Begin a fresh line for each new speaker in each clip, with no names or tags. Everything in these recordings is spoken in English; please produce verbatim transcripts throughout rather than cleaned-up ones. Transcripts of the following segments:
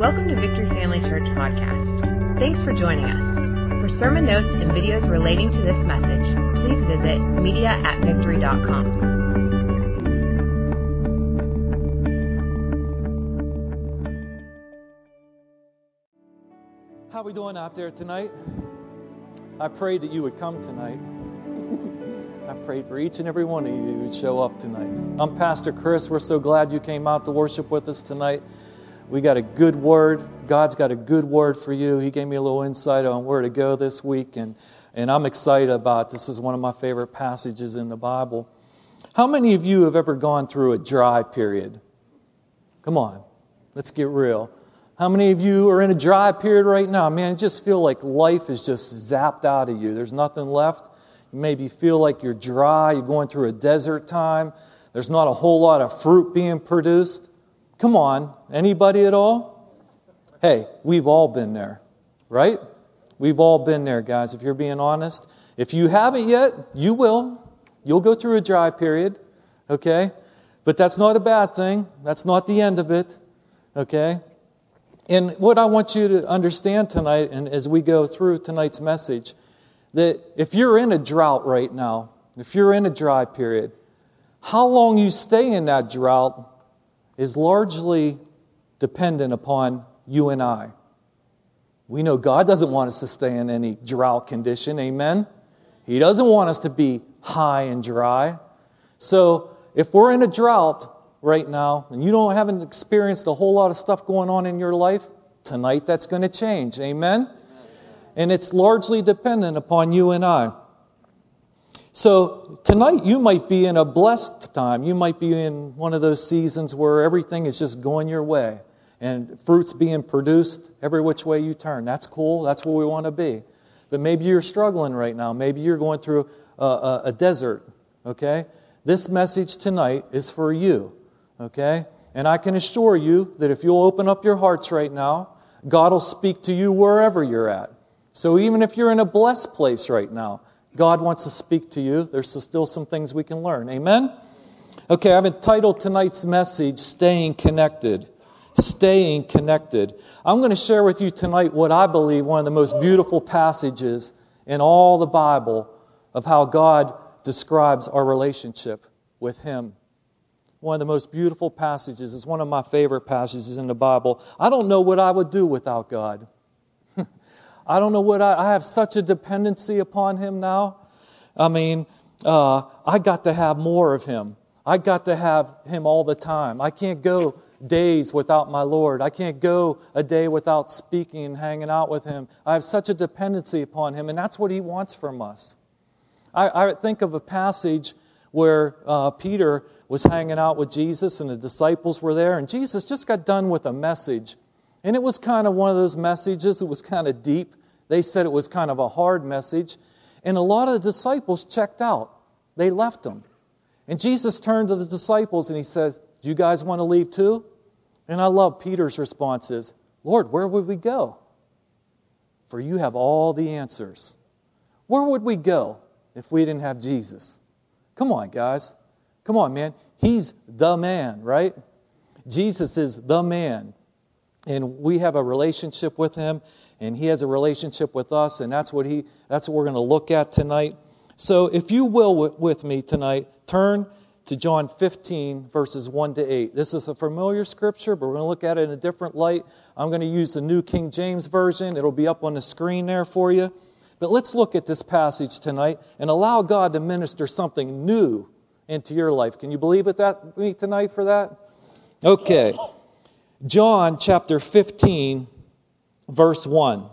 Welcome to Victory Family Church Podcast. Thanks for joining us. For sermon notes and videos relating to this message, please visit media at victory dot com.
How are we doing out there tonight? I prayed that you would come tonight. I prayed for each and every one of you who would show up tonight. I'm Pastor Chris. We're so glad you came out to worship with us tonight. We got a good word. God's got a good word for you. He gave me a little insight on where to go this week, and, and I'm excited about this. This is one of my favorite passages in the Bible. How many of you have ever gone through a dry period? Come on, let's get real. How many of you are in a dry period right now? Man, I just feel like life is just zapped out of you. There's nothing left. You maybe feel like you're dry. You're going through a desert time. There's not a whole lot of fruit being produced. Come on, anybody at all? Hey, we've all been there, right? We've all been there, guys, if you're being honest. If you haven't yet, you will. You'll go through a dry period, okay? But that's not a bad thing. That's not the end of it, okay? And what I want you to understand tonight, and as we go through tonight's message, that if you're in a drought right now, if you're in a dry period, how long you stay in that drought is largely dependent upon you and I. We know God doesn't want us to stay in any drought condition, amen? He doesn't want us to be high and dry. So if we're in a drought right now, and you don't haven't experienced a whole lot of stuff going on in your life, tonight that's going to change, amen? And it's largely dependent upon you and I. So tonight you might be in a blessed time. You might be in one of those seasons where everything is just going your way and fruit's being produced every which way you turn. That's cool. That's where we want to be. But maybe you're struggling right now. Maybe you're going through a, a, a desert, okay? This message tonight is for you, okay? And I can assure you that if you'll open up your hearts right now, God will speak to you wherever you're at. So even if you're in a blessed place right now, God wants to speak to you. There's still some things we can learn. Amen? Okay, I've entitled tonight's message, Staying Connected. Staying Connected. I'm going to share with you tonight what I believe one of the most beautiful passages in all the Bible of how God describes our relationship with Him. One of the most beautiful passages. It's one of my favorite passages in the Bible. I don't know what I would do without God. I don't know what I, I have such a dependency upon Him now. I mean, uh, I got to have more of Him. I got to have Him all the time. I can't go days without my Lord. I can't go a day without speaking and hanging out with Him. I have such a dependency upon Him, and that's what He wants from us. I, I think of a passage where uh, Peter was hanging out with Jesus and the disciples were there, and Jesus just got done with a message. And it was kind of one of those messages, it was kind of deep. They said it was kind of a hard message. And a lot of the disciples checked out. They left Him. And Jesus turned to the disciples and He says, do you guys want to leave too? And I love Peter's responses. Lord, where would we go? For you have all the answers. Where would we go if we didn't have Jesus? Come on, guys. Come on, man. He's the man, right? Jesus is the man. And we have a relationship with Him, and He has a relationship with us, and that's what he that's what we're going to look at tonight. So if you will with, with me tonight, turn to John fifteen, verses one to eight. This is a familiar scripture, but we're going to look at it in a different light. I'm going to use the New King James Version. It'll be up on the screen there for you. But let's look at this passage tonight and allow God to minister something new into your life. Can you believe it that me tonight for that? Okay. John chapter fifteen, verse one.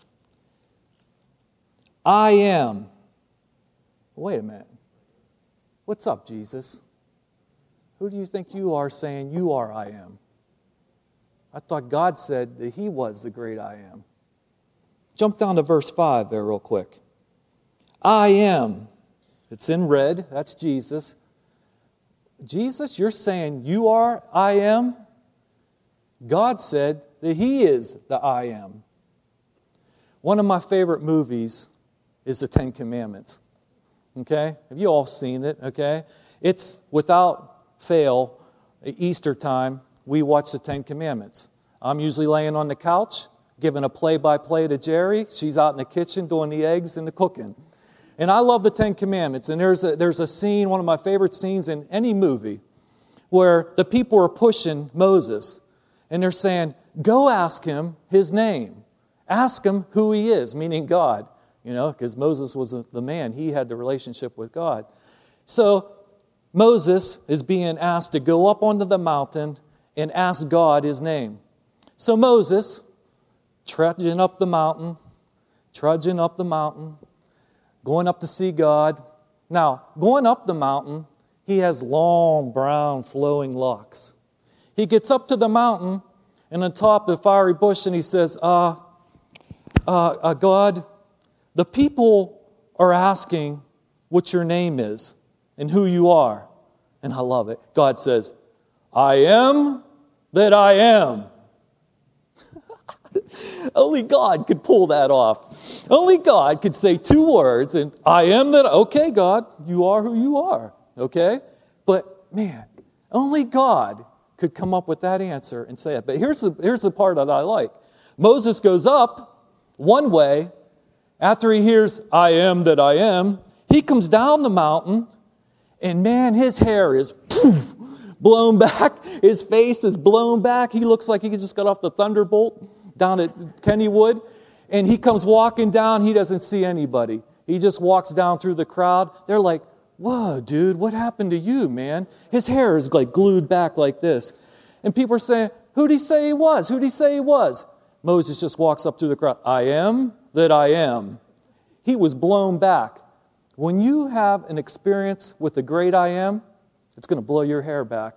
I am. Wait a minute. What's up, Jesus? Who do you think you are saying you are I am? I thought God said that He was the great I am. Jump down to verse five there real quick. I am. It's in red. That's Jesus. Jesus, you're saying you are I am? God said that He is the I am. One of my favorite movies is The Ten Commandments. Okay? Have you all seen it? Okay? It's without fail, Easter time, we watch the Ten Commandments. I'm usually laying on the couch, giving a play-by-play to Jerry. She's out in the kitchen doing the eggs and the cooking. And I love the Ten Commandments. And there's a, there's a scene, one of my favorite scenes in any movie, where the people are pushing Moses. And they're saying, go ask him his name. Ask him who he is, meaning God. You know, because Moses was the man. He had the relationship with God. So Moses is being asked to go up onto the mountain and ask God his name. So Moses, trudging up the mountain, trudging up the mountain, going up to see God. Now, going up the mountain, he has long, brown, flowing locks. He gets up to the mountain and on top of the fiery bush and he says, uh, uh, uh, God, the people are asking what your name is and who you are. And I love it. God says, I am that I am. Only God could pull that off. Only God could say two words and I am that. Okay, God, you are who you are. Okay? But man, only God could come up with that answer and say it. But here's the, here's the part that I like. Moses goes up one way. After he hears, I am that I am, he comes down the mountain, and man, his hair is poof, blown back. His face is blown back. He looks like he just got off the Thunderbolt down at Kennywood. And he comes walking down. He doesn't see anybody. He just walks down through the crowd. They're like, whoa, dude, what happened to you, man? His hair is like glued back like this. And people are saying, who'd he say he was? Who'd he say he was? Moses just walks up through the crowd. I am that I am. He was blown back. When you have an experience with the great I am, it's going to blow your hair back.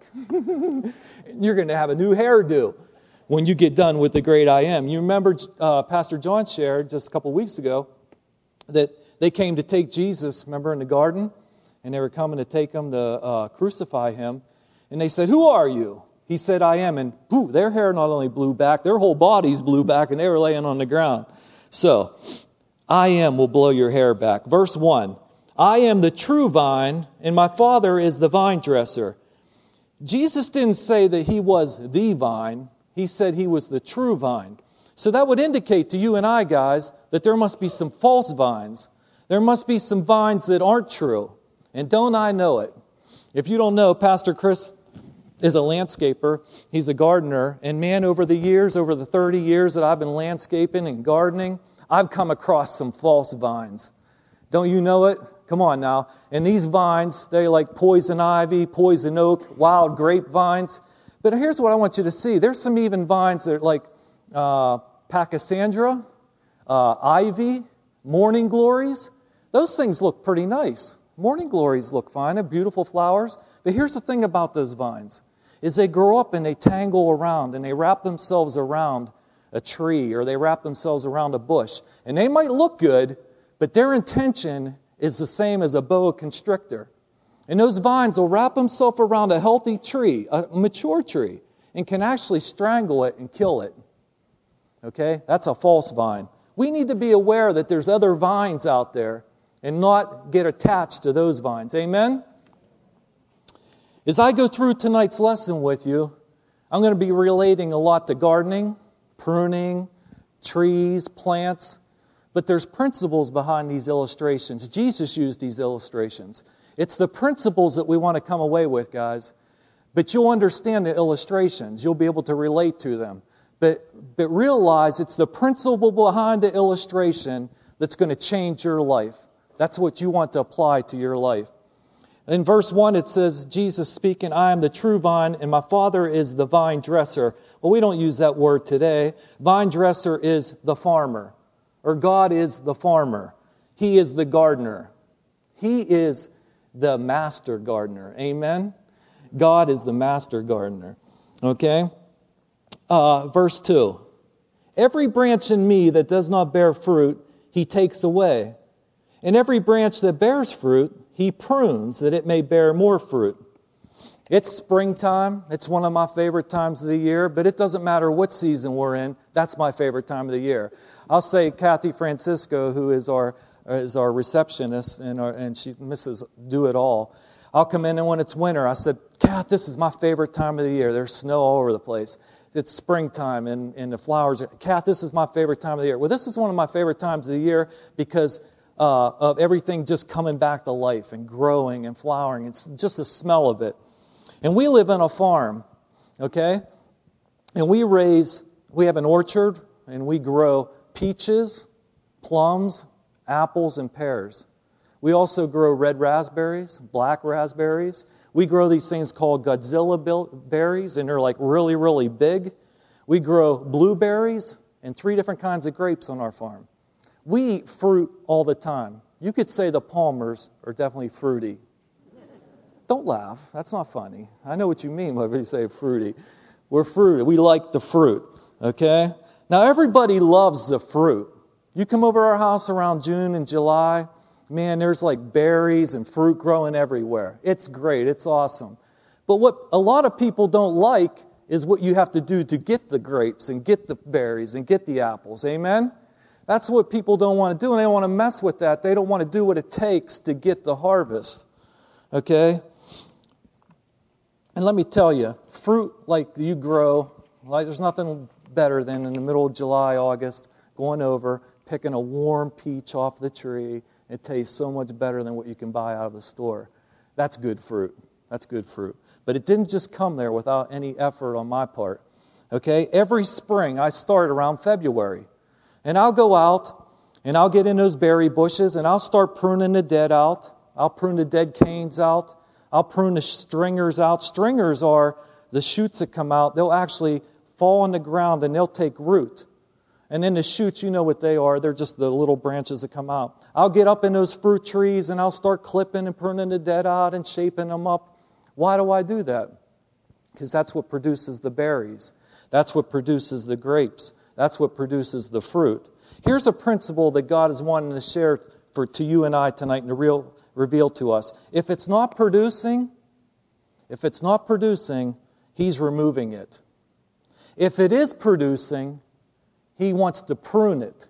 You're going to have a new hairdo when you get done with the great I am. You remember uh, Pastor John shared just a couple weeks ago that they came to take Jesus, remember, in the garden? And they were coming to take him to uh, crucify him. And they said, who are you? He said, I am. And poof, their hair not only blew back, their whole bodies blew back, and they were laying on the ground. So, I am will blow your hair back. Verse one, I am the true vine, and my Father is the vine dresser. Jesus didn't say that he was the vine. He said he was the true vine. So that would indicate to you and I, guys, that there must be some false vines. There must be some vines that aren't true. And don't I know it? If you don't know, Pastor Chris is a landscaper. He's a gardener. And man, over the years, over the thirty years that I've been landscaping and gardening, I've come across some false vines. Don't you know it? Come on now. And these vines, they like poison ivy, poison oak, wild grapevines. But here's what I want you to see. There's some even vines that are like uh, pachysandra, uh, ivy, morning glories. Those things look pretty nice. Morning glories look fine. They're beautiful flowers. But here's the thing about those vines, is they grow up and they tangle around and they wrap themselves around a tree or they wrap themselves around a bush. And they might look good, but their intention is the same as a boa constrictor. And those vines will wrap themselves around a healthy tree, a mature tree, and can actually strangle it and kill it. Okay? That's a false vine. We need to be aware that there's other vines out there and not get attached to those vines. Amen? As I go through tonight's lesson with you, I'm going to be relating a lot to gardening, pruning, trees, plants. But there's principles behind these illustrations. Jesus used these illustrations. It's the principles that we want to come away with, guys. But you'll understand the illustrations. You'll be able to relate to them. But, but realize it's the principle behind the illustration that's going to change your life. That's what you want to apply to your life. In verse one, it says, Jesus speaking, I am the true vine, and my Father is the vine dresser. Well, we don't use that word today. Vine dresser is the farmer, or God is the farmer. He is the gardener. He is the master gardener. Amen? God is the master gardener. Okay? Uh, verse two. Every branch in me that does not bear fruit, He takes away. And every branch that bears fruit, He prunes, that it may bear more fruit. It's springtime. It's one of my favorite times of the year, but it doesn't matter what season we're in. That's my favorite time of the year. I'll say Kathy Francisco, who is our is our receptionist, and our, and she Missus Do It All. I'll come in, and when it's winter, I said, Kath, this is my favorite time of the year. There's snow all over the place. it's springtime and, and the flowers. Kath, this is my favorite time of the year. Well, this is one of my favorite times of the year because uh, of everything just coming back to life and growing and flowering. It's just the smell of it. And we live on a farm, okay? And we raise, we have an orchard, and we grow peaches, plums, apples, and pears. We also grow red raspberries, black raspberries. We grow these things called Godzilla berries, and they're like really, really big. We grow blueberries and three different kinds of grapes on our farm. We eat fruit all the time. You could say the Palmers are definitely fruity. Don't laugh. That's not funny. I know what you mean when you say fruity. We're fruity. We like the fruit, okay? Now, everybody loves the fruit. You come over our house around June and July, man, there's like berries and fruit growing everywhere. It's great. It's awesome. But what a lot of people don't like is what you have to do to get the grapes and get the berries and get the apples. Amen? That's what people don't want to do, and they don't want to mess with that. They don't want to do what it takes to get the harvest. Okay? And let me tell you, fruit like you grow, like there's nothing better than in the middle of July, August, going over, picking a warm peach off the tree. It tastes so much better than what you can buy out of the store. That's good fruit. That's good fruit. But it didn't just come there without any effort on my part. Okay? Every spring, I start around February. And I'll go out, and I'll get in those berry bushes, and I'll start pruning the dead out. I'll prune the dead canes out. I'll prune the stringers out. Stringers are the shoots that come out. They'll actually fall on the ground, and they'll take root. And then the shoots, you know what they are. They're just the little branches that come out. I'll get up in those fruit trees, and I'll start clipping and pruning the dead out and shaping them up. Why do I do that? Because that's what produces the berries. That's what produces the grapes. That's what produces the fruit. Here's a principle that God is wanting to share for to you and I tonight and to real, reveal to us. If it's not producing, if it's not producing, He's removing it. If it is producing, He wants to prune it.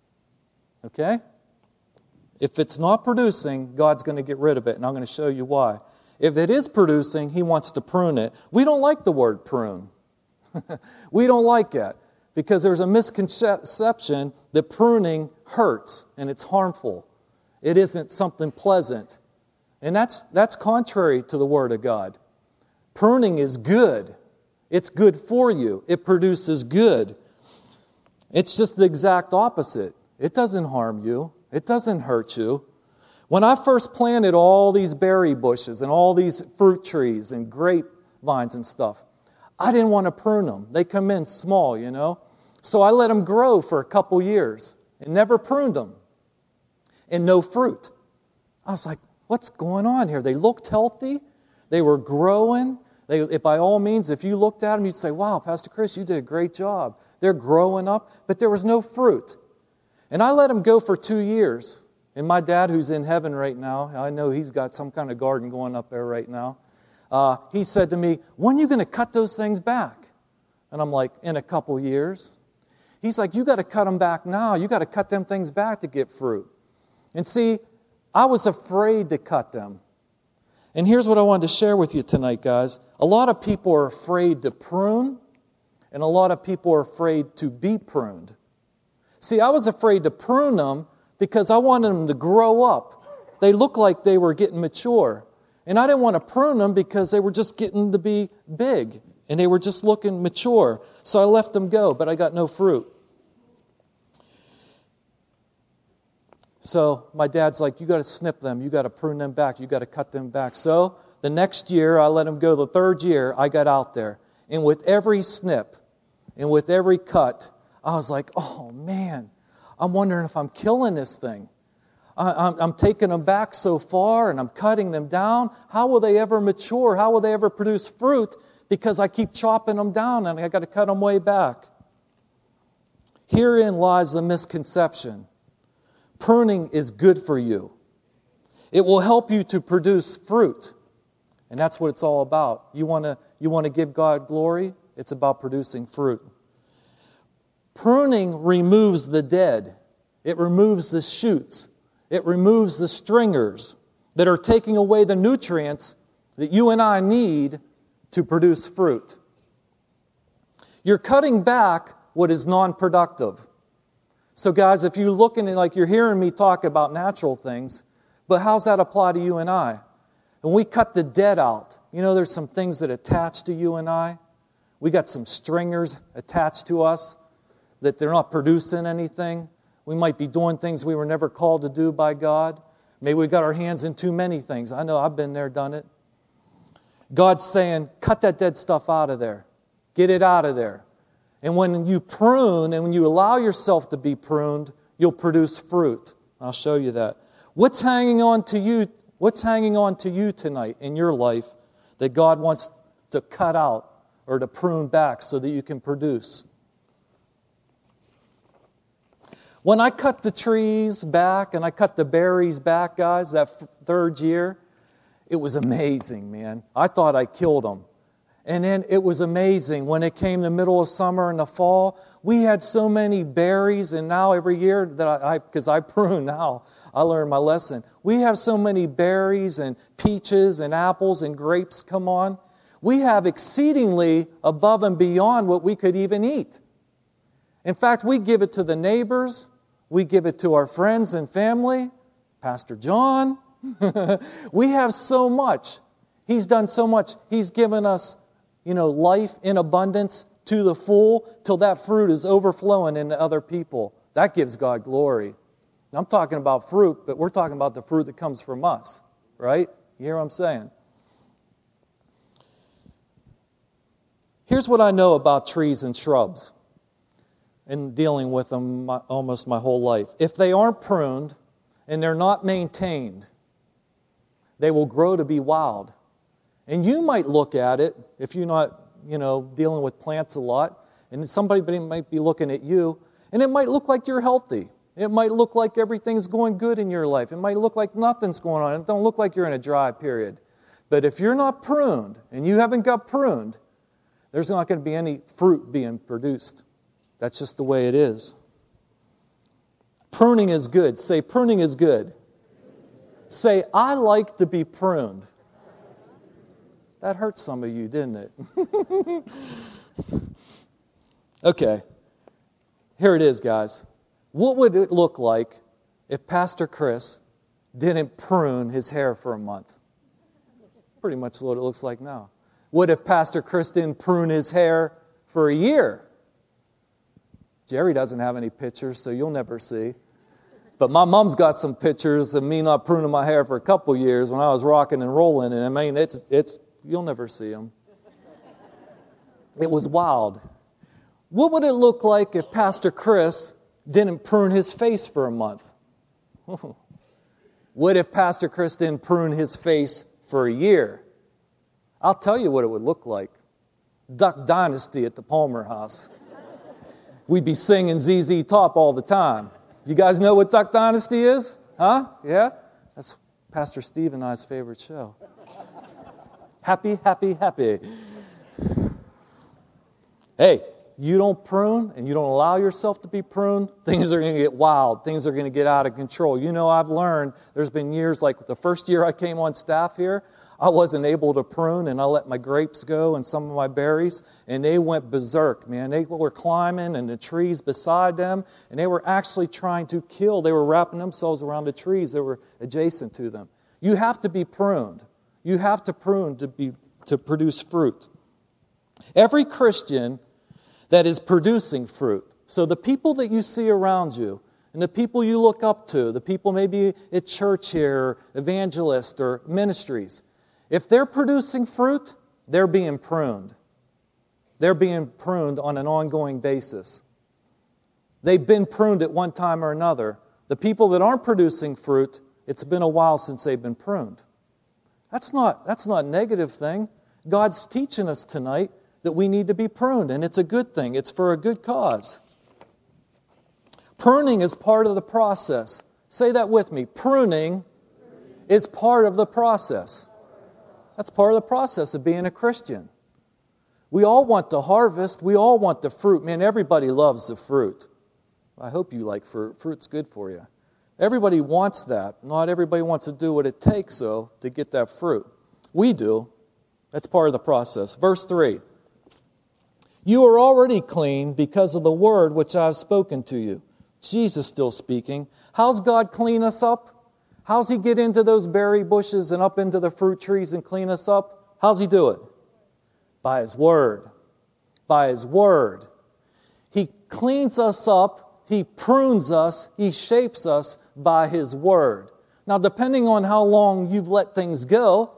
Okay? If it's not producing, God's going to get rid of it, and I'm going to show you why. If it is producing, He wants to prune it. We don't like the word prune. We don't like it because there's a misconception that pruning hurts and it's harmful. It isn't something pleasant. And that's that's contrary to the Word of God. Pruning is good. It's good for you. It produces good. It's just the exact opposite. It doesn't harm you. It doesn't hurt you. When I first planted all these berry bushes and all these fruit trees and grapevines and stuff, I didn't want to prune them. They come in small, you know. So I let them grow for a couple years and never pruned them. And no fruit. I was like, what's going on here? They looked healthy. They were growing. They, if by all means, if you looked at them, you'd say, wow, Pastor Chris, you did a great job. They're growing up, but there was no fruit. And I let them go for two years. And my dad, who's in heaven right now, I know he's got some kind of garden going up there right now. Uh, he said to me, when are you going to cut those things back? And I'm like, in a couple years. He's like, you got to cut them back now. You got to cut them things back to get fruit. And see, I was afraid to cut them. And here's what I wanted to share with you tonight, guys. A lot of people are afraid to prune, and a lot of people are afraid to be pruned. See, I was afraid to prune them because I wanted them to grow up. They looked like they were getting mature. And I didn't want to prune them because they were just getting to be big. And they were just looking mature. So I let them go, but I got no fruit. So my dad's like, you got to snip them. You got to prune them back. You got to cut them back. So the next year, I let them go. The third year, I got out there. And with every snip and with every cut, I was like, oh man, I'm wondering if I'm killing this thing. I, I'm, I'm taking them back so far and I'm cutting them down. How will they ever mature? How will they ever produce fruit? Because I keep chopping them down and I got to cut them way back. Herein lies the misconception. Pruning is good for you. It will help you to produce fruit. And that's what it's all about. You want to you want to give God glory? It's about producing fruit. Pruning removes the dead. It removes the shoots. It removes the stringers that are taking away the nutrients that you and I need to produce fruit. You're cutting back what is non-productive. So guys, if you're looking at, like you're hearing me talk about natural things, but how's that apply to you and I? When we cut the dead out, you know there's some things that attach to you and I. We got some stringers attached to us that they're not producing anything. We might be doing things we were never called to do by God. Maybe we got our hands in too many things. I know I've been there, done it. God's saying, cut that dead stuff out of there. Get it out of there. And when you prune and when you allow yourself to be pruned, you'll produce fruit. I'll show you that. What's hanging on to you? What's hanging on to you tonight in your life that God wants to cut out or to prune back so that you can produce? When I cut the trees back and I cut the berries back, guys, that f- third year, it was amazing, man. I thought I killed them. And then it was amazing. When it came the middle of summer and the fall, we had so many berries, and now every year that I, because I, I prune now, I learned my lesson. We have so many berries and peaches and apples and grapes come on. We have exceedingly above and beyond what we could even eat. In fact, we give it to the neighbors. We give it to our friends and family. Pastor John. We have so much. He's done so much. He's given us, you know, life in abundance to the full till that fruit is overflowing into other people. That gives God glory. I'm talking about fruit, but we're talking about the fruit that comes from us, right? You hear what I'm saying? Here's what I know about trees and shrubs and dealing with them my, almost my whole life. If they aren't pruned and they're not maintained, they will grow to be wild. And you might look at it, if you're not, you know, dealing with plants a lot, and somebody might be looking at you, and it might look like you're healthy. It might look like everything's going good in your life. It might look like nothing's going on. It don't look like you're in a dry period. But if you're not pruned, and you haven't got pruned, there's not going to be any fruit being produced. That's just the way it is. Pruning is good. Say, pruning is good. Say, I like to be pruned. That hurt some of you, didn't it? Okay. Here it is, guys. What would it look like if Pastor Chris didn't prune his hair for a month? Pretty much what it looks like now. What if Pastor Chris didn't prune his hair for a year? Jerry doesn't have any pictures, so you'll never see. But my mom's got some pictures of me not pruning my hair for a couple years when I was rocking and rolling, and I mean, it's it's you'll never see them. It was wild. What would it look like if Pastor Chris didn't prune his face for a month? What if Pastor Chris didn't prune his face for a year? I'll tell you what it would look like. Duck Dynasty at the Palmer house. We'd be singing Z Z Top all the time. You guys know what Duck Dynasty is? Huh? Yeah? That's Pastor Steve and I's favorite show. Happy, happy, happy. Hey, you don't prune and you don't allow yourself to be pruned, things are going to get wild. Things are going to get out of control. You know, I've learned, there's been years, like the first year I came on staff here, I wasn't able to prune, and I let my grapes go and some of my berries, and they went berserk, man. They were climbing and the trees beside them, and they were actually trying to kill. They were wrapping themselves around the trees that were adjacent to them. You have to be pruned. You have to prune to be to produce fruit. Every Christian that is producing fruit, so the people that you see around you, and the people you look up to, the people maybe at church here, evangelists or ministries, if they're producing fruit, they're being pruned. They're being pruned on an ongoing basis. They've been pruned at one time or another. The people that aren't producing fruit, it's been a while since they've been pruned. That's not, that's not a negative thing. God's teaching us tonight that we need to be pruned, and it's a good thing. It's for a good cause. Pruning is part of the process. Say that with me. Pruning is part of the process. That's part of the process of being a Christian. We all want the harvest. We all want the fruit. Man, everybody loves the fruit. I hope you like fruit. Fruit's good for you. Everybody wants that. Not everybody wants to do what it takes, though, to get that fruit. We do. That's part of the process. Verse three. You are already clean because of the word which I have spoken to you. Jesus still speaking. How's God clean us up? How's He get into those berry bushes and up into the fruit trees and clean us up? How's He do it? By His word. By His word. He cleans us up. He prunes us. He shapes us by His word. Now, depending on how long you've let things go,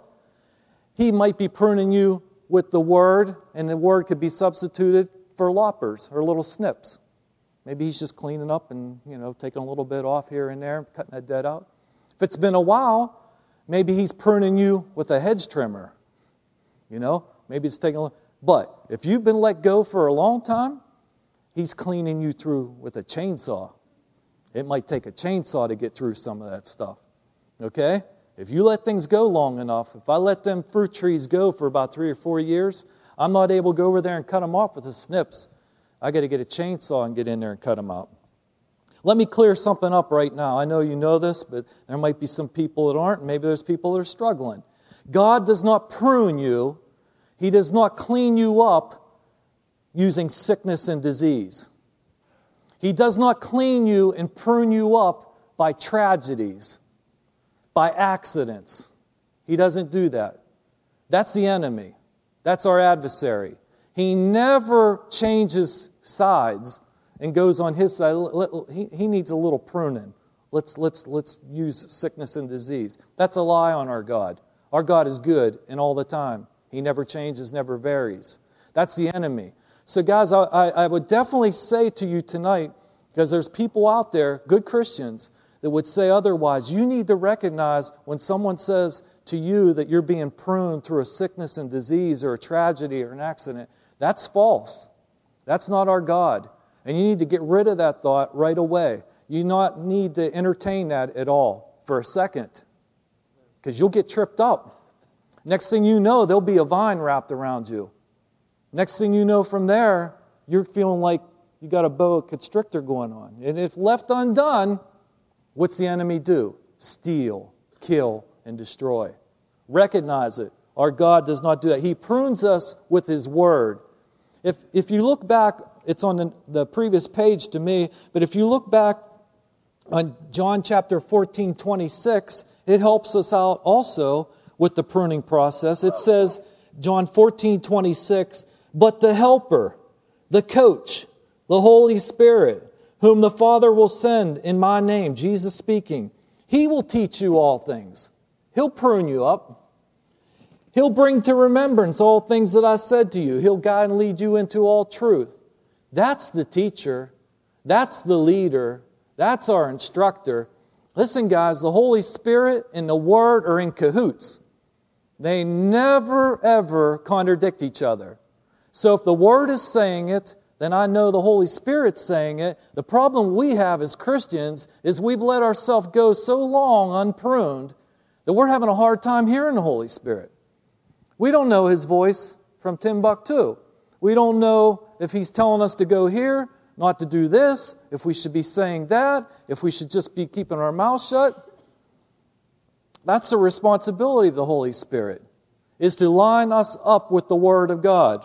He might be pruning you with the word, and the word could be substituted for loppers or little snips. Maybe He's just cleaning up and, you know, taking a little bit off here and there, cutting that dead out. If it's been a while, maybe He's pruning you with a hedge trimmer. You know, maybe it's taking a little... But if you've been let go for a long time, He's cleaning you through with a chainsaw. It might take a chainsaw to get through some of that stuff. Okay? If you let things go long enough, if I let them fruit trees go for about three or four years, I'm not able to go over there and cut them off with the snips. I got to get a chainsaw and get in there and cut them out. Let me clear something up right now. I know you know this, but there might be some people that aren't. Maybe there's people that are struggling. God does not prune you. He does not clean you up using sickness and disease. He does not clean you and prune you up by tragedies, by accidents. He doesn't do that. That's the enemy. That's our adversary. He never changes sides and goes on his side. He, he needs a little pruning. Let's, let's, let's use sickness and disease. That's a lie on our God. Our God is good and all the time. He never changes, never varies. That's the enemy. So guys, I, I, I would definitely say to you tonight, because there's people out there, good Christians, that would say otherwise. You need to recognize when someone says to you that you're being pruned through a sickness and disease or a tragedy or an accident, that's false. That's not our God. And you need to get rid of that thought right away. You not need to entertain that at all for a second, because you'll get tripped up. Next thing you know, there'll be a vine wrapped around you. Next thing you know from there, you're feeling like you got a boa constrictor going on. And if left undone, what's the enemy do? Steal, kill, and destroy. Recognize it. Our God does not do that. He prunes us with His word. If if you look back, it's on the, the previous page to me, but if you look back on John chapter fourteen, twenty-six, it helps us out also with the pruning process. It says, John fourteen, twenty-six, but the Helper, the Coach, the Holy Spirit, whom the Father will send in my name, Jesus speaking, He will teach you all things. He'll prune you up. He'll bring to remembrance all things that I said to you. He'll guide and lead you into all truth. That's the teacher. That's the leader. That's our instructor. Listen, guys, the Holy Spirit and the Word are in cahoots. They never, ever contradict each other. So if the Word is saying it, then I know the Holy Spirit's saying it. The problem we have as Christians is we've let ourselves go so long unpruned that we're having a hard time hearing the Holy Spirit. We don't know His voice from Timbuktu. We don't know if He's telling us to go here, not to do this, if we should be saying that, if we should just be keeping our mouth shut. That's the responsibility of the Holy Spirit, is to line us up with the Word of God.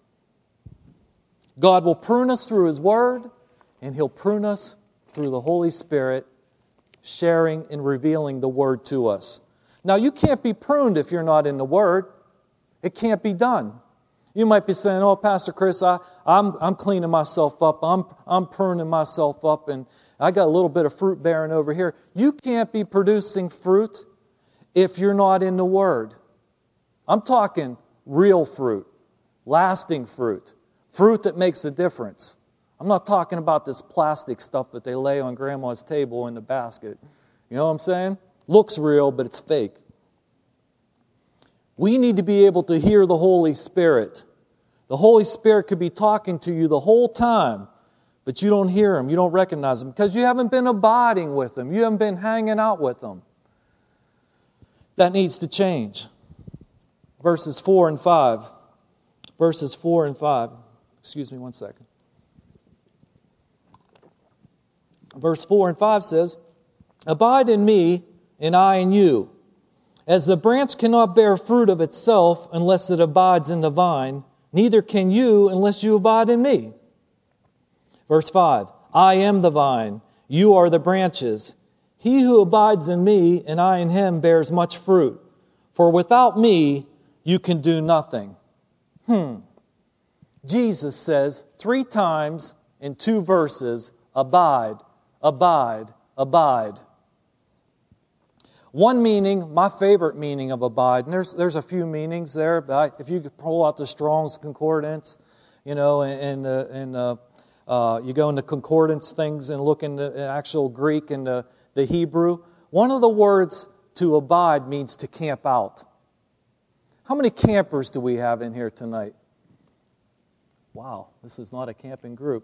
God will prune us through His Word, and He'll prune us through the Holy Spirit, sharing and revealing the Word to us. Now, you can't be pruned if you're not in the Word. It can't be done. You might be saying, oh, Pastor Chris, I, I'm, I'm cleaning myself up. I'm, I'm pruning myself up, and I got a little bit of fruit bearing over here. You can't be producing fruit if you're not in the Word. I'm talking real fruit, lasting fruit, fruit that makes a difference. I'm not talking about this plastic stuff that they lay on Grandma's table in the basket. You know what I'm saying? Looks real, but it's fake. We need to be able to hear the Holy Spirit. The Holy Spirit could be talking to you the whole time, but you don't hear Him, you don't recognize Him, because you haven't been abiding with Him. You haven't been hanging out with Him. That needs to change. Verses four and five. Verses four and five. Excuse me one second. Verse four and five says, abide in me, and I in you. As the branch cannot bear fruit of itself unless it abides in the vine, neither can you unless you abide in me. Verse five, I am the vine, you are the branches. He who abides in me and I in him bears much fruit. For without me you can do nothing. Hmm. Jesus says three times in two verses, abide, abide, abide. One meaning, my favorite meaning of abide, and there's there's a few meanings there, but I, if you could pull out the Strong's Concordance, you know, and and, uh, and uh, uh, you go into concordance things and look in the actual Greek and the, the Hebrew, one of the words to abide means to camp out. How many campers do we have in here tonight? Wow, this is not a camping group.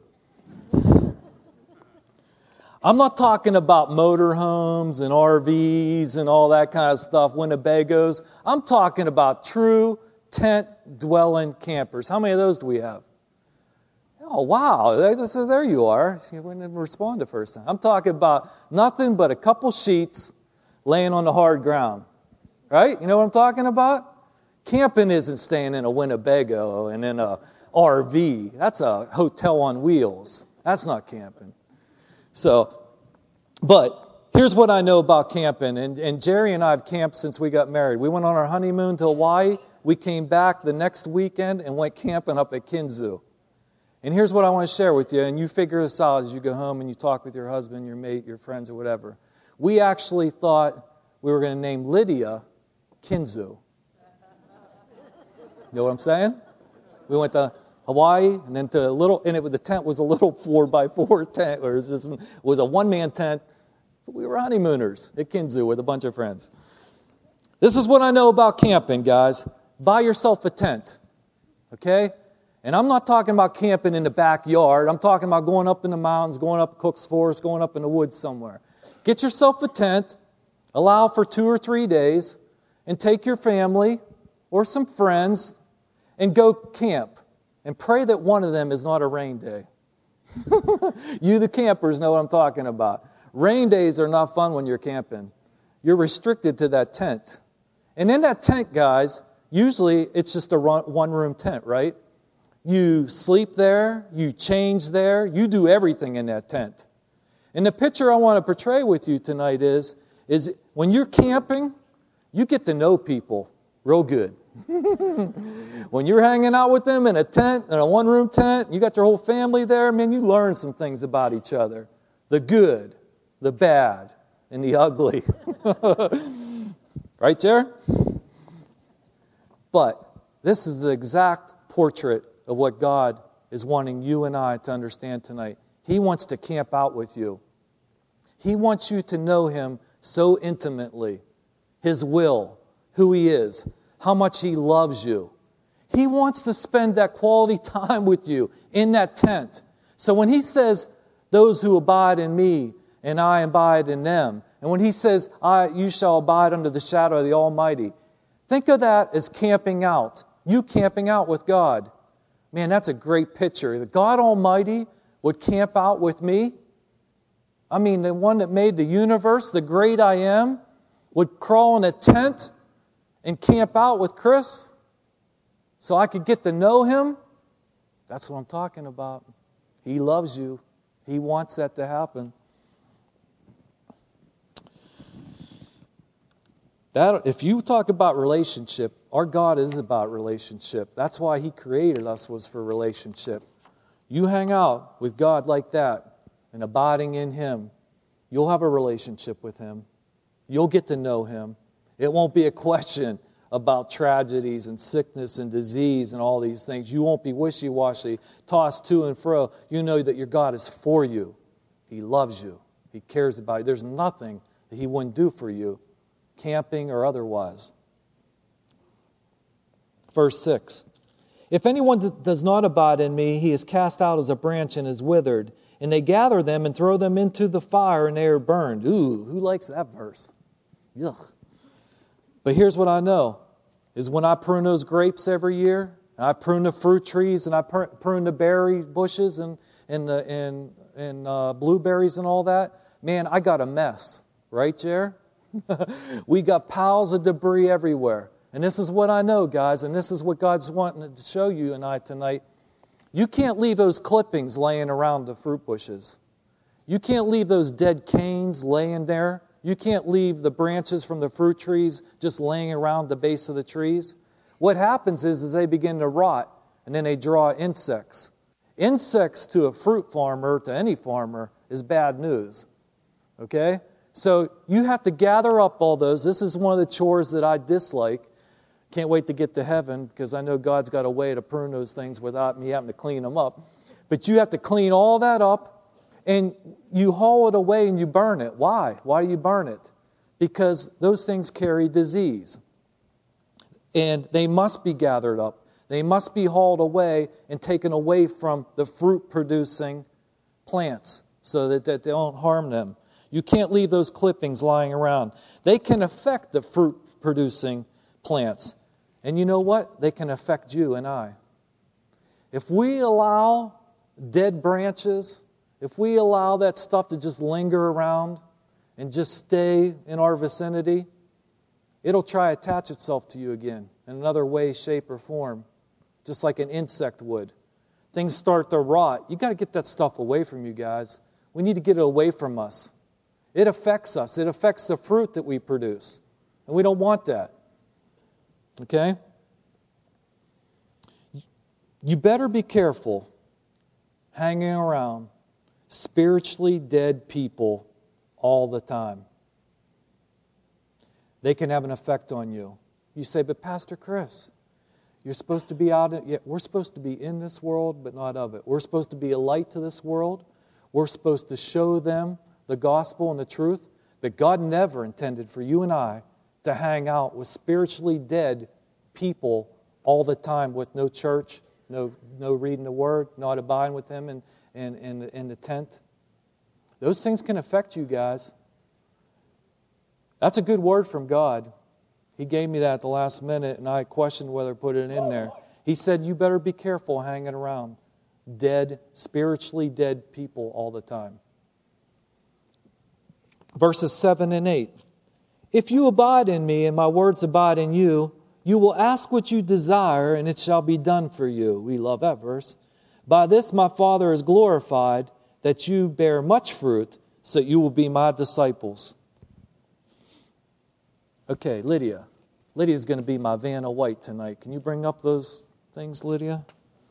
I'm not talking about motorhomes and R Vs and all that kind of stuff, Winnebagos. I'm talking about true tent-dwelling campers. How many of those do we have? Oh, wow, there you are. You wouldn't respond the first time. I'm talking about nothing but a couple sheets laying on the hard ground. Right? You know what I'm talking about? Camping isn't staying in a Winnebago and in a R V. That's a hotel on wheels. That's not camping. So, but here's what I know about camping. And, and Jerry and I have camped since we got married. We went on our honeymoon to Hawaii. We came back the next weekend and went camping up at Kinzu. And here's what I want to share with you. And you figure this out as you go home and you talk with your husband, your mate, your friends, or whatever. We actually thought we were going to name Lydia Kinzu. You know what I'm saying? We went to Hawaii, and then to a little, and it the tent was a little four by four tent, or it was, just, it was a one man tent. We were honeymooners at Kinzu with a bunch of friends. This is what I know about camping, guys. Buy yourself a tent, okay? And I'm not talking about camping in the backyard. I'm talking about going up in the mountains, going up Cook's Forest, going up in the woods somewhere. Get yourself a tent, allow for two or three days, and take your family or some friends and go camp. And pray that one of them is not a rain day. You, the campers, know what I'm talking about. Rain days are not fun when you're camping. You're restricted to that tent. And in that tent, guys, usually it's just a one-room tent, right? You sleep there, you change there, you do everything in that tent. And the picture I want to portray with you tonight is, is when you're camping, you get to know people real good. When you're hanging out with them in a tent, in a one-room tent, you got your whole family there, man, you learn some things about each other. The good, the bad, and the ugly. Right, Jared? But this is the exact portrait of what God is wanting you and I to understand tonight. He wants to camp out with you. He wants you to know Him so intimately. His will, who He is, how much He loves you. He wants to spend that quality time with you in that tent. So when He says, those who abide in me and I abide in them, and when He says, I, you shall abide under the shadow of the Almighty, think of that as camping out. You camping out with God. Man, that's a great picture. The God Almighty would camp out with me. I mean, the one that made the universe, the great I Am, would crawl in a tent and camp out with Chris so I could get to know Him. That's what I'm talking about. He loves you. He wants that to happen. That, if you talk about relationship, our God is about relationship. That's why He created us, was for relationship. You hang out with God like that and abiding in Him, you'll have a relationship with Him. You'll get to know Him. It won't be a question about tragedies and sickness and disease and all these things. You won't be wishy-washy, tossed to and fro. You know that your God is for you. He loves you. He cares about you. There's nothing that He wouldn't do for you, camping or otherwise. Verse six. If anyone does not abide in me, he is cast out as a branch and is withered. And they gather them and throw them into the fire and they are burned. Ooh, who likes that verse? Ugh. But here's what I know, is when I prune those grapes every year, I prune the fruit trees and I prune the berry bushes and, and, the, and, and uh, blueberries and all that, man, I got a mess. Right, Jer? We got piles of debris everywhere. And this is what I know, guys, and this is what God's wanting to show you and I tonight. You can't leave those clippings laying around the fruit bushes. You can't leave those dead canes laying there. You can't leave the branches from the fruit trees just laying around the base of the trees. What happens is, is they begin to rot, and then they draw insects. Insects to a fruit farmer, to any farmer, is bad news. Okay? So you have to gather up all those. This is one of the chores that I dislike. Can't wait to get to heaven because I know God's got a way to prune those things without me having to clean them up. But you have to clean all that up and you haul it away and you burn it. Why? Why do you burn it? Because those things carry disease. And they must be gathered up. They must be hauled away and taken away from the fruit-producing plants so that, that they don't harm them. You can't leave those clippings lying around. They can affect the fruit-producing plants. And you know what? They can affect you and I. If we allow dead branches, if we allow that stuff to just linger around and just stay in our vicinity, it'll try to attach itself to you again in another way, shape, or form, just like an insect would. Things start to rot. You got to get that stuff away from you guys. We need to get it away from us. It affects us. It affects the fruit that we produce. And we don't want that. Okay? You better be careful hanging around spiritually dead people all the time. They can have an effect on you. You say, but Pastor Chris, you're supposed to be out of, yeah, we're supposed to be in this world, but not of it. We're supposed to be a light to this world. We're supposed to show them the gospel and the truth. But God never intended for you and I to hang out with spiritually dead people all the time with no church, no no reading the Word, not abiding with Him in, in, in, the, in the tent. Those things can affect you guys. That's a good word from God. He gave me that at the last minute, and I questioned whether to put it in there. He said, you better be careful hanging around dead, spiritually dead people all the time. Verses seven and eight. If you abide in me and my words abide in you, you will ask what you desire and it shall be done for you. We love that verse. By this my Father is glorified, that you bear much fruit, so that you will be my disciples. Okay, Lydia. Lydia's going to be my Vanna White tonight. Can you bring up those things, Lydia?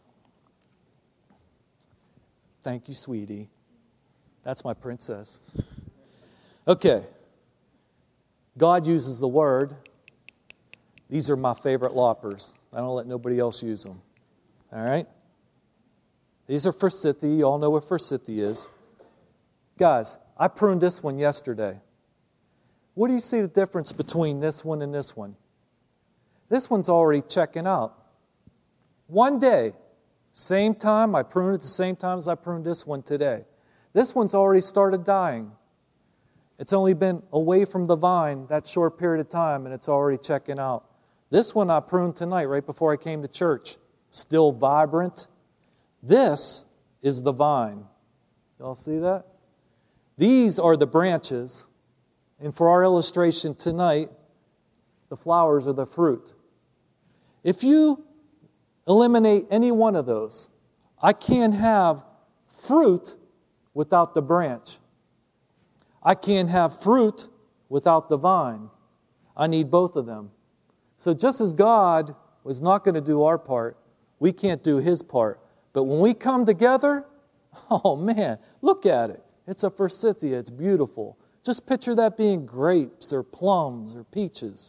Thank you, sweetie. That's my princess. Okay. God uses the word. These are my favorite loppers. I don't let nobody else use them. All right? These are forsythia. You all know what forsythia is. Guys, I pruned this one yesterday. What do you see the difference between this one and this one? This one's already checking out. One day, same time, I pruned it the same time as I pruned this one today. This one's already started dying. It's only been away from the vine that short period of time, and it's already checking out. This one I pruned tonight, right before I came to church. Still vibrant. This is the vine. Y'all see that? These are the branches. And for our illustration tonight, the flowers are the fruit. If you eliminate any one of those, I can't have fruit without the branch. I can't have fruit without the vine. I need both of them. So just as God was not going to do our part, we can't do His part. But when we come together, oh man, look at it. It's a forsythia. It's beautiful. Just picture that being grapes or plums or peaches.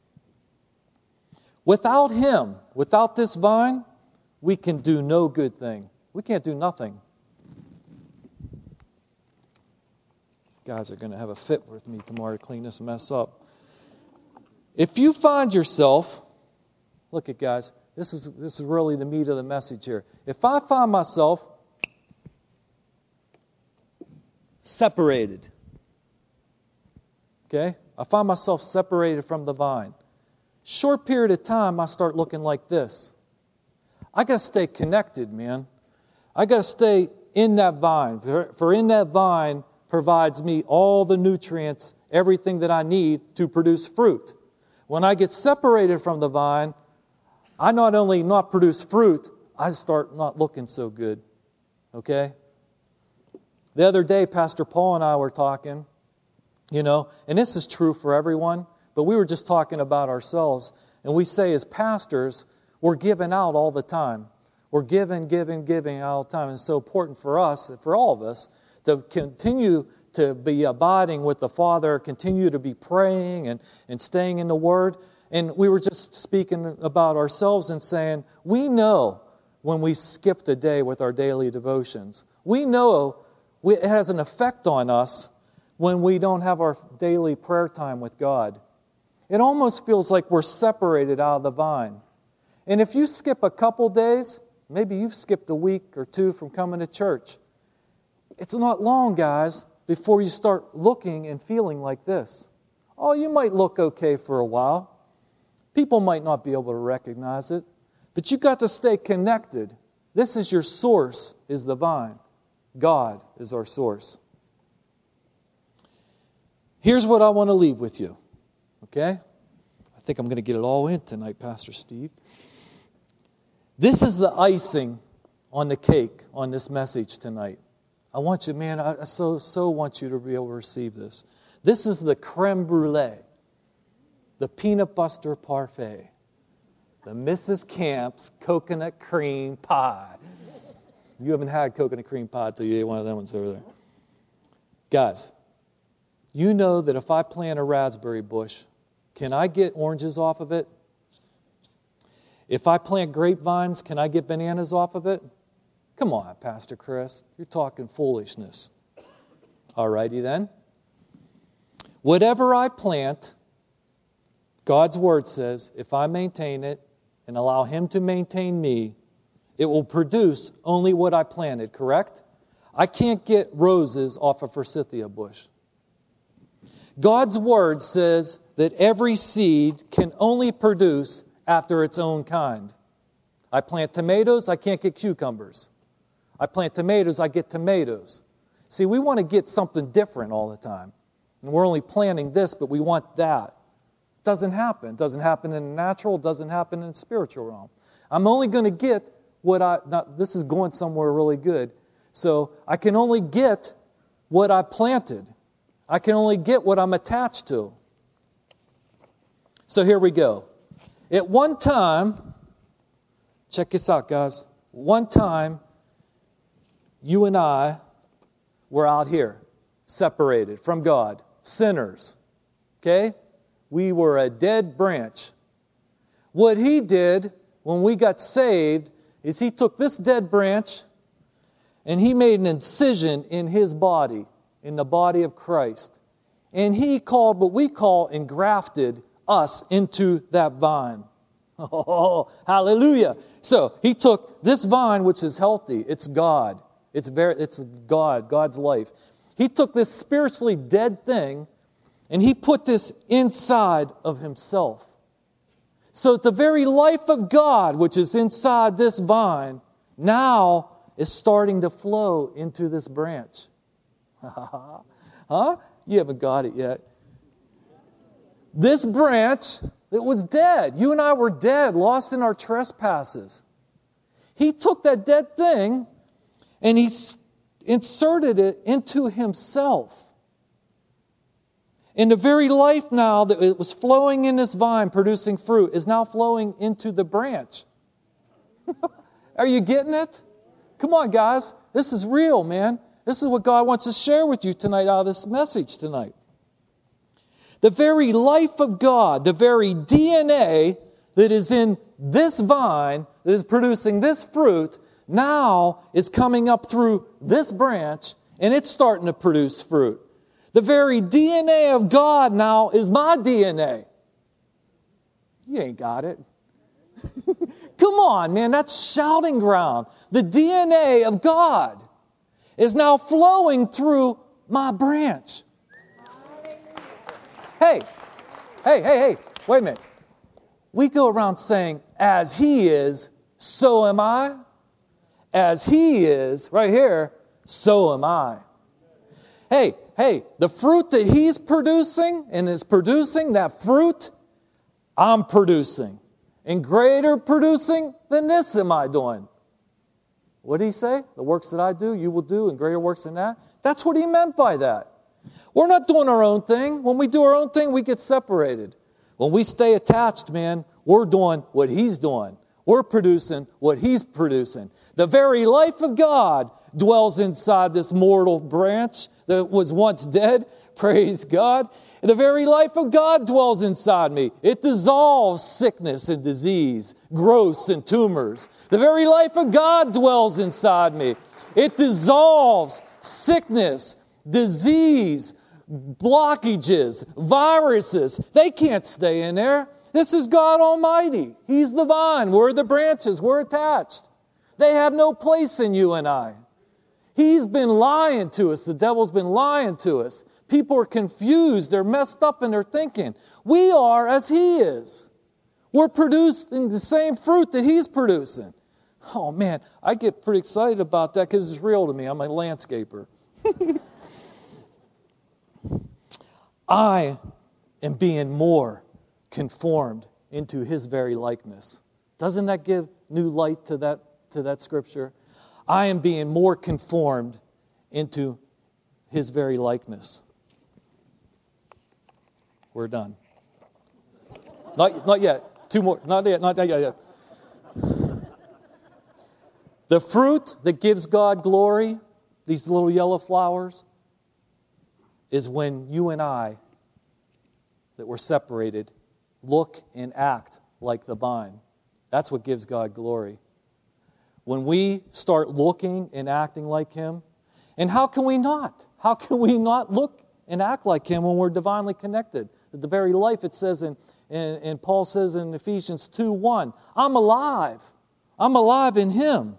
Without Him, without this vine, we can do no good thing. We can't do nothing. Guys are going to have a fit with me tomorrow to clean this mess up. If you find yourself, look at guys, this is this is really the meat of the message here. If I find myself separated, okay, I find myself separated from the vine. Short period of time, I start looking like this. I got to stay connected, man. I got to stay in that vine. For, for in that vine provides me all the nutrients, everything that I need to produce fruit. When I get separated from the vine, I not only not produce fruit, I start not looking so good. Okay? The other day, Pastor Paul and I were talking, you know, and this is true for everyone, but we were just talking about ourselves. And we say as pastors, we're giving out all the time. We're giving, giving, giving all the time. And it's so important for us, for all of us, to continue to be abiding with the Father, continue to be praying and, and staying in the Word. And we were just speaking about ourselves and saying, we know when we skipped a day with our daily devotions. We know we, it has an effect on us when we don't have our daily prayer time with God. It almost feels like we're separated out of the vine. And if you skip a couple days, maybe you've skipped a week or two from coming to church. It's not long, guys, before you start looking and feeling like this. Oh, you might look okay for a while. People might not be able to recognize it. But you've got to stay connected. This is your source, is the vine. God is our source. Here's what I want to leave with you. Okay? I think I'm going to get it all in tonight, Pastor Steve. This is the icing on the cake on this message tonight. I want you, man, I so, so want you to be able to receive this. This is the creme brulee, the peanut butter parfait, the Missus Camp's coconut cream pie. You haven't had coconut cream pie until you ate one of them ones over there. Guys, you know that if I plant a raspberry bush, can I get oranges off of it? If I plant grapevines, can I get bananas off of it? Come on, Pastor Chris, you're talking foolishness. All righty then. Whatever I plant, God's Word says, if I maintain it and allow Him to maintain me, it will produce only what I planted, correct? I can't get roses off a forsythia bush. God's Word says that every seed can only produce after its own kind. I plant tomatoes, I can't get cucumbers. I plant tomatoes, I get tomatoes. See, we want to get something different all the time. And we're only planting this, but we want that. It doesn't happen. It doesn't happen in the natural, it doesn't happen in the spiritual realm. I'm only going to get what I... Now, this is going somewhere really good. So I can only get what I planted. I can only get what I'm attached to. So here we go. At one time, check this out, guys. One time, you and I were out here, separated from God, sinners. Okay? We were a dead branch. What He did when we got saved is He took this dead branch and He made an incision in His body, in the body of Christ. And He called what we call engrafted us into that vine. Oh, hallelujah. So He took this vine, which is healthy. It's God. It's very, it's God, God's life. He took this spiritually dead thing and He put this inside of Himself. So the very life of God, which is inside this vine, now is starting to flow into this branch. Huh? You haven't got it yet. This branch, it was dead. You and I were dead, lost in our trespasses. He took that dead thing and He inserted it into Himself. And the very life now that it was flowing in this vine, producing fruit, is now flowing into the branch. Are you getting it? Come on, guys. This is real, man. This is what God wants to share with you tonight out of this message tonight. The very life of God, the very D N A that is in this vine, that is producing this fruit, now is coming up through this branch, and it's starting to produce fruit. The very D N A of God now is my D N A. You ain't got it. Come on, man, that's shouting ground. The D N A of God is now flowing through my branch. Hey, hey, hey, hey, wait a minute. We go around saying, as He is, so am I. As He is, right here, so am I. Hey, hey, the fruit that He's producing and is producing, that fruit, I'm producing. And greater producing than this am I doing. What did he say? The works that I do, you will do, and greater works than that. That's what he meant by that. We're not doing our own thing. When we do our own thing, we get separated. When we stay attached, man, we're doing what he's doing. We're producing what he's producing. The very life of God dwells inside this mortal branch that was once dead. Praise God. The very life of God dwells inside me. It dissolves sickness and disease, growths and tumors. The very life of God dwells inside me. It dissolves sickness, disease, blockages, viruses. They can't stay in there. This is God Almighty. He's the vine. We're the branches. We're attached. They have no place in you and I. He's been lying to us. The devil's been lying to us. People are confused. They're messed up in their thinking. We are as he is. We're producing the same fruit that he's producing. Oh man, I get pretty excited about that because it's real to me. I'm a landscaper. I am being more conformed into his very likeness. Doesn't that give new light to that to that scripture? I am being more conformed into his very likeness. We're done. Not not yet. Two more. Not yet. Not yet. yet. The fruit that gives God glory, these little yellow flowers, is when you and I, that were separated, look and act like the vine. That's what gives God glory. When we start looking and acting like him, and how can we not? How can we not look and act like him when we're divinely connected? At the very life, it says, in, in, and Paul says in Ephesians two one, I'm alive. I'm alive in him.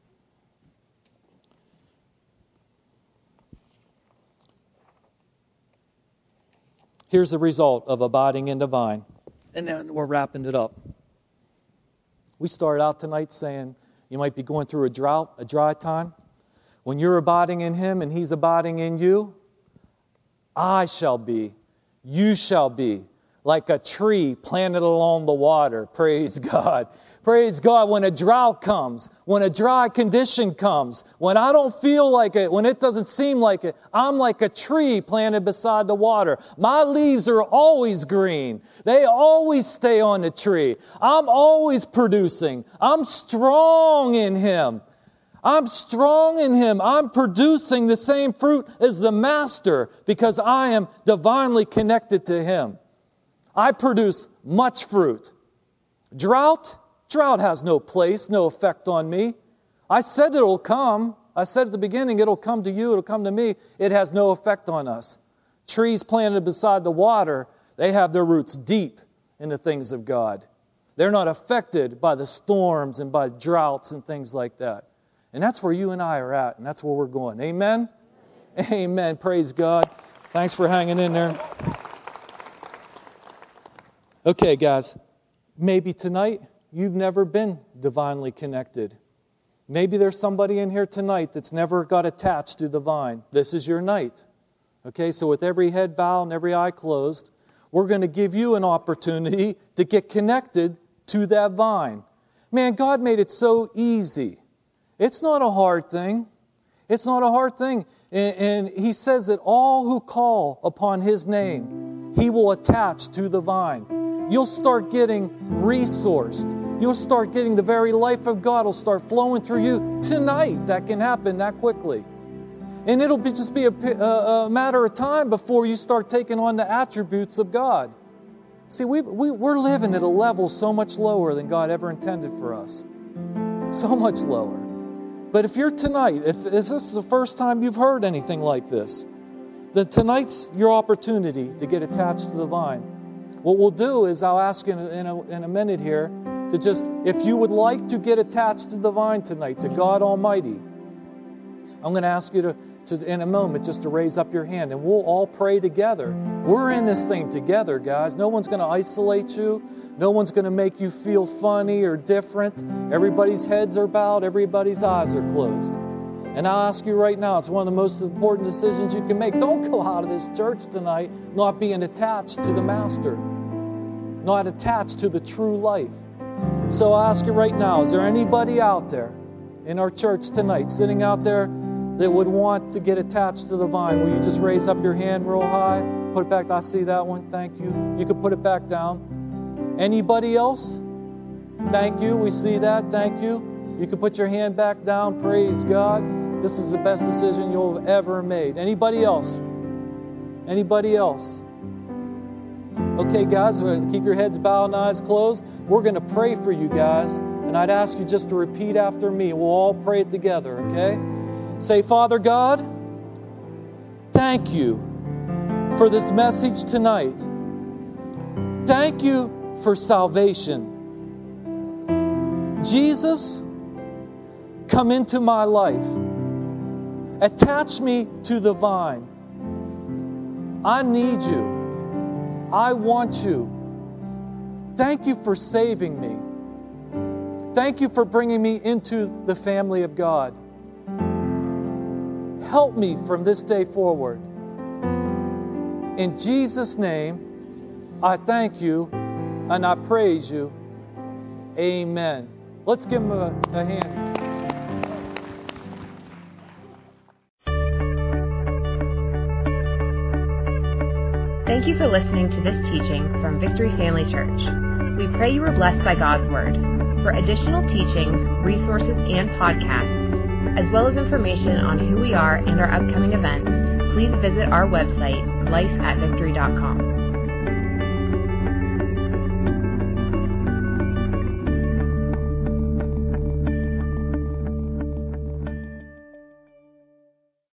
Here's the result of abiding in the vine. And then we're wrapping it up. We started out tonight saying you might be going through a drought, a dry time. When you're abiding in him and he's abiding in you, I shall be, you shall be, like a tree planted along the water. Praise God. Praise God. When a drought comes, when a dry condition comes, when I don't feel like it, when it doesn't seem like it, I'm like a tree planted beside the water. My leaves are always green. They always stay on the tree. I'm always producing. I'm strong in him. I'm strong in him. I'm producing the same fruit as the Master because I am divinely connected to him. I produce much fruit. Drought? Drought has no place, no effect on me. I said it'll come. I said at the beginning, it'll come to you, it'll come to me. It has no effect on us. Trees planted beside the water, they have their roots deep in the things of God. They're not affected by the storms and by droughts and things like that. And that's where you and I are at, and that's where we're going. Amen? Amen. Praise God. Thanks for hanging in there. Okay, guys. Maybe tonight you've never been divinely connected. Maybe there's somebody in here tonight that's never got attached to the vine. This is your night. Okay, so with every head bowed and every eye closed, we're going to give you an opportunity to get connected to that vine. Man, God made it so easy. It's not a hard thing. It's not a hard thing. And, and He says that all who call upon His name, He will attach to the vine. You'll start getting resourced. You'll start getting the very life of God will start flowing through you tonight. That can happen that quickly. And it'll be just be a, a, a matter of time before you start taking on the attributes of God. See, we, we, we're living at a level so much lower than God ever intended for us. So much lower. But if you're tonight, if, if this is the first time you've heard anything like this, then tonight's your opportunity to get attached to the vine. What we'll do is I'll ask you in a, in a, in a minute here to just, if you would like to get attached to the vine tonight, to God Almighty, I'm going to ask you to, to, in a moment, just to raise up your hand, and we'll all pray together. We're in this thing together, guys. No one's going to isolate you. No one's going to make you feel funny or different. Everybody's heads are bowed. Everybody's eyes are closed. And I'll ask you right now, it's one of the most important decisions you can make. Don't go out of this church tonight not being attached to the Master. not attached to the true life. So I ask you right now, is there anybody out there in our church tonight, sitting out there, that would want to get attached to the vine? Will you just raise up your hand real high? Put it back. I see that one. Thank you. You can put it back down. Anybody else? Thank you. We see that. Thank you. You can put your hand back down. Praise God. This is the best decision you'll have ever made. Anybody else? Anybody else? Okay, guys, keep your heads bowed and eyes closed. We're going to pray for you guys, and I'd ask you just to repeat after me. We'll all pray it together, okay? Say, Father God, thank you for this message tonight. Thank you for salvation. Jesus, come into my life. Attach me to the vine. I need you. I want you. Thank you for saving me. Thank you for bringing me into the family of God. Help me from this day forward. In Jesus' name, I thank you and I praise you. Amen. Let's give him a, a hand.
Thank you for listening to this teaching from Victory Family Church. We pray you were blessed by God's Word. For additional teachings, resources, and podcasts, as well as information on who we are and our upcoming events, please visit our website, life at victory dot com.